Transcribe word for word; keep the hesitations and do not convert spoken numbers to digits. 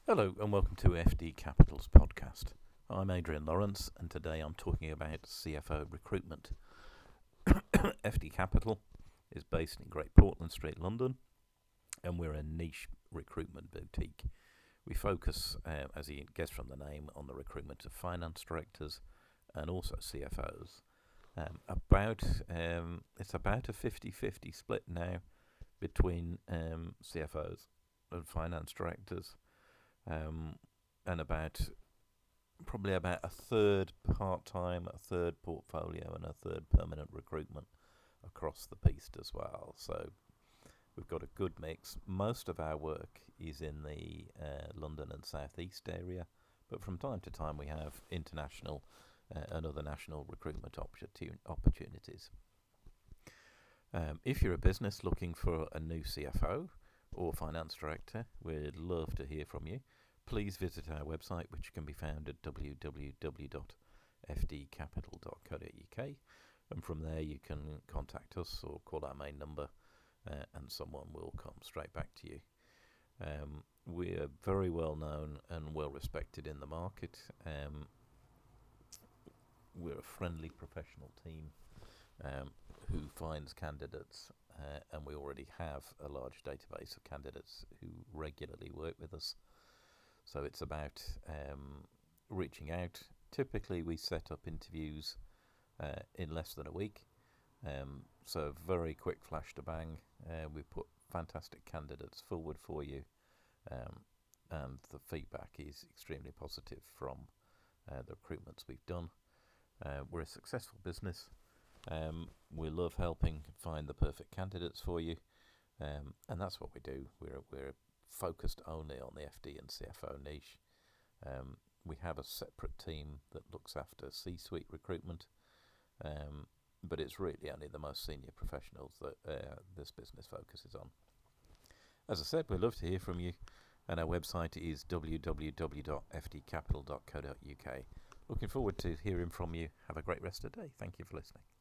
Hello and welcome to F D Capital's podcast. I'm Adrian Lawrence and today I'm talking about C F O recruitment. F D Capital is based in Great Portland Street, London, and we're a niche recruitment boutique. We focus, uh, as you guess from the name, on the recruitment of finance directors and also C F Os. Um, about um, It's about a fifty-fifty split now between um, C F Os and finance directors. Um, and about probably about a third part-time, a third portfolio, and a third permanent recruitment across the piece as well. So we've got a good mix. Most of our work is in the uh, London and South East area, but from time to time we have international uh, and other national recruitment opportun- opportunities. Um, if you're a business looking for a new C F O or finance director, we'd love to hear from you. Please visit our website, which can be found at w w w dot f d capital dot co dot u k, and from there you can contact us or call our main number, uh, and someone will come straight back to you. Um, we're very well known and well respected in the market. Um, we're a friendly professional team um, who finds candidates, uh, and we already have a large database of candidates who regularly work with us. So it's about um, reaching out. Typically we set up interviews uh, in less than a week. Um, so very quick flash to bang. Uh, we put fantastic candidates forward for you, um, and the feedback is extremely positive from uh, the recruitments we've done. Uh, we're a successful business. Um, we love helping find the perfect candidates for you, um, and that's what we do. We're we're focused only on the F D and C F O niche. Um, we have a separate team that looks after C-suite recruitment, um, but it's really only the most senior professionals that uh, this business focuses on. As I said, we'd love to hear from you, and our website is w w w dot f d capital dot co dot u k. Looking forward to hearing from you. Have a great rest of the day. Thank you for listening.